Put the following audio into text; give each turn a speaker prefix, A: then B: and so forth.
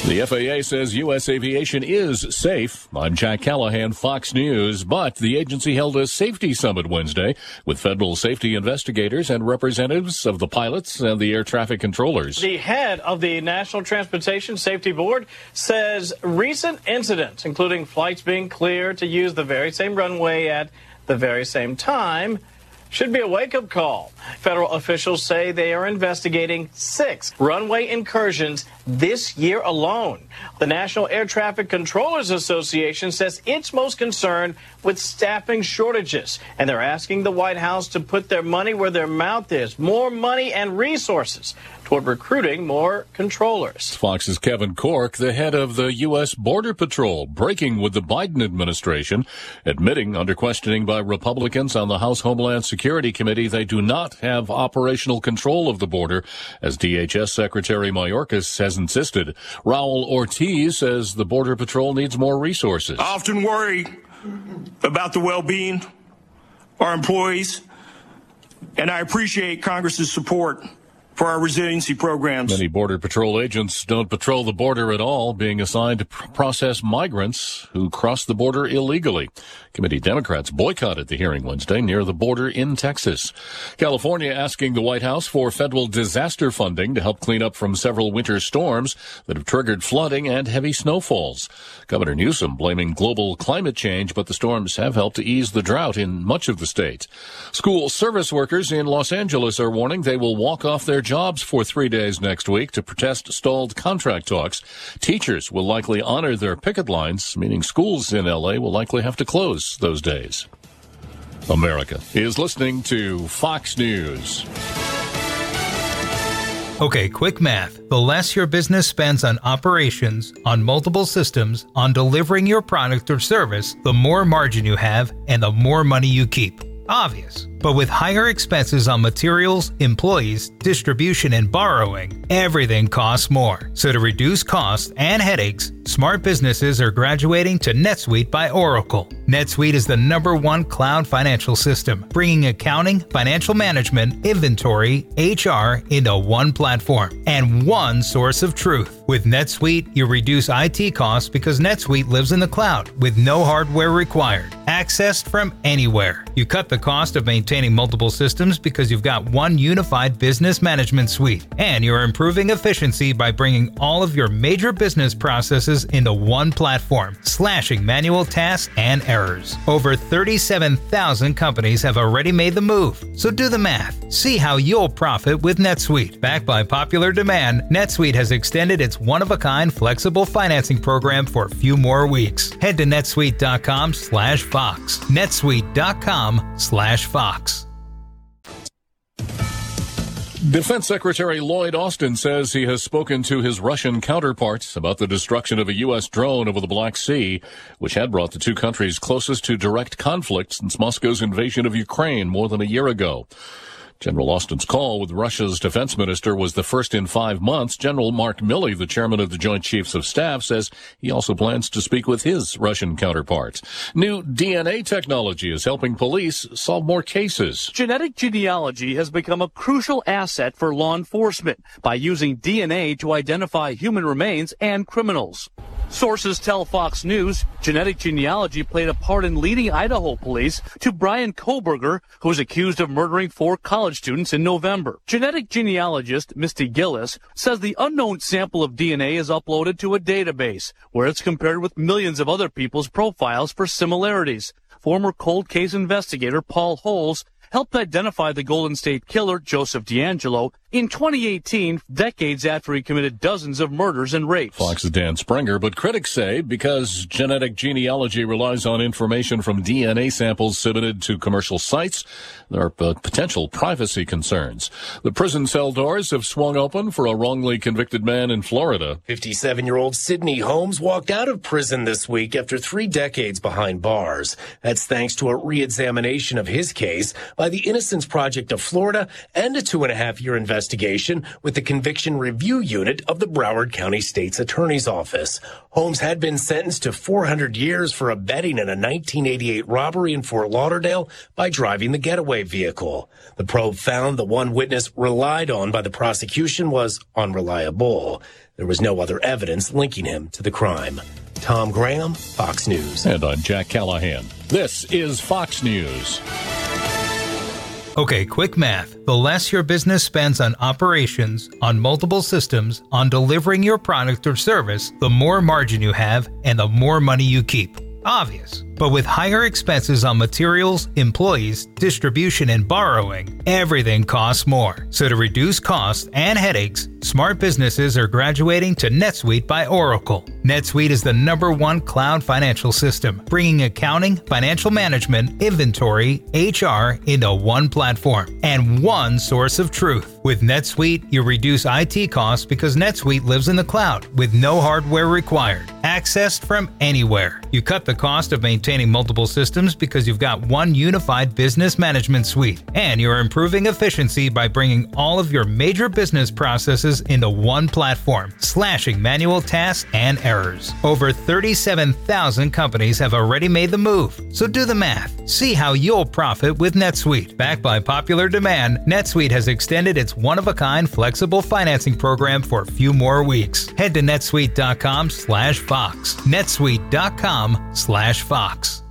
A: The FAA says U.S. aviation is safe. I'm Jack Callahan, Fox News. But the agency held a safety summit Wednesday with federal safety investigators and representatives of the pilots and the air traffic controllers.
B: The head of the National Transportation Safety Board says recent incidents, including flights being cleared to use the very same runway at the very same time, should be a wake-up call. Federal officials say they are investigating 6 runway incursions this year alone. The National Air Traffic Controllers Association says it's most concerned with staffing shortages, and they're asking the White House to put their money where their mouth is, more money and resources toward recruiting more controllers.
A: Fox's Kevin Corke, the head of the U.S. Border Patrol, breaking with the Biden administration, admitting under questioning by Republicans on the House Homeland Security Committee they do not have operational control of the border, as DHS Secretary Mayorkas has insisted. Raul Ortiz says the Border Patrol needs more resources.
C: I often worry about the well-being of our employees, and I appreciate Congress's support for our resiliency programs.
A: Many Border Patrol agents don't patrol the border at all, being assigned to process migrants who cross the border illegally. Committee Democrats boycotted the hearing Wednesday near the border in Texas. California asking the White House for federal disaster funding to help clean up from several winter storms that have triggered flooding and heavy snowfalls. Governor Newsom blaming global climate change, but the storms have helped to ease the drought in much of the state. School service workers in Los Angeles are warning they will walk off their jobs for 3 days next week to protest stalled contract talks. Teachers will likely honor their picket lines, meaning schools in L.A. will likely have to close those days. America is listening to Fox News.
D: Okay, quick math. The less your business spends on operations, on multiple systems, on delivering your product or service, the more margin you have and the more money you keep. Obvious. But with higher expenses on materials, employees, distribution, and borrowing, everything costs more. So to reduce costs and headaches, smart businesses are graduating to NetSuite by Oracle. NetSuite is the #1 cloud financial system, bringing accounting, financial management, inventory, HR into one platform and one source of truth. With NetSuite, you reduce IT costs because NetSuite lives in the cloud with no hardware required. Accessed from anywhere. You cut the cost of maintaining multiple systems because you've got one unified business management suite. And you're improving efficiency by bringing all of your major business processes into one platform, slashing manual tasks and errors. Over 37,000 companies have already made the move. So do the math. See how you'll profit with NetSuite. Backed by popular demand, NetSuite has extended its one-of-a-kind flexible financing program for a few more weeks. Head to netsuite.com/Fox. netsuite.com/Fox.
A: Defense Secretary Lloyd Austin says he has spoken to his Russian counterparts about the destruction of a U.S. drone over the Black Sea, which had brought the two countries closest to direct conflict since Moscow's invasion of Ukraine more than a year ago. General Austin's call with Russia's defense minister was the first in 5 months. General Mark Milley, the chairman of the Joint Chiefs of Staff, says he also plans to speak with his Russian counterparts. New DNA technology is helping police solve more cases.
E: Genetic genealogy has become a crucial asset for law enforcement by using DNA to identify human remains and criminals. Sources tell Fox News genetic genealogy played a part in leading Idaho police to Brian Kohberger, who was accused of murdering 4 college students in November. Genetic genealogist Misty Gillis says the unknown sample of DNA is uploaded to a database where it's compared with millions of other people's profiles for similarities. Former cold case investigator Paul Holes helped identify the Golden State Killer, Joseph DeAngelo, in 2018, decades after he committed dozens of murders and rapes.
A: Fox's Dan Springer, but critics say because genetic genealogy relies on information from DNA samples submitted to commercial sites, there are potential privacy concerns. The prison cell doors have swung open for a wrongly convicted man in Florida.
F: 57-year-old Sidney Holmes walked out of prison this week after 3 decades behind bars. That's thanks to a re-examination of his case by the Innocence Project of Florida and a 2.5-year investigation investigation with the Conviction Review Unit of the Broward County State's Attorney's Office. Holmes had been sentenced to 400 years for abetting in a 1988 robbery in Fort Lauderdale by driving the getaway vehicle. The probe found the one witness relied on by the prosecution was unreliable. There was no other evidence linking him to the crime. Tom Graham, Fox News.
A: And I'm Jack Callahan. This is Fox News.
D: Okay, quick math. The less your business spends on operations, on multiple systems, on delivering your product or service, the more margin you have and the more money you keep. Obvious. But with higher expenses on materials, employees, distribution, and borrowing, everything costs more. So to reduce costs and headaches, smart businesses are graduating to NetSuite by Oracle. NetSuite is the #1 cloud financial system, bringing accounting, financial management, inventory, HR into one platform and one source of truth. With NetSuite, you reduce IT costs because NetSuite lives in the cloud with no hardware required, accessed from anywhere. You cut the cost of maintaining multiple systems because you've got one unified business management suite, and you're improving efficiency by bringing all of your major business processes into one platform, slashing manual tasks and errors. Over 37,000 companies have already made the move, so do the math. See how you'll profit with NetSuite. Backed by popular demand, NetSuite has extended its one-of-a-kind flexible financing program for a few more weeks. Head to netsuite.com/Fox. netsuite.com/Fox.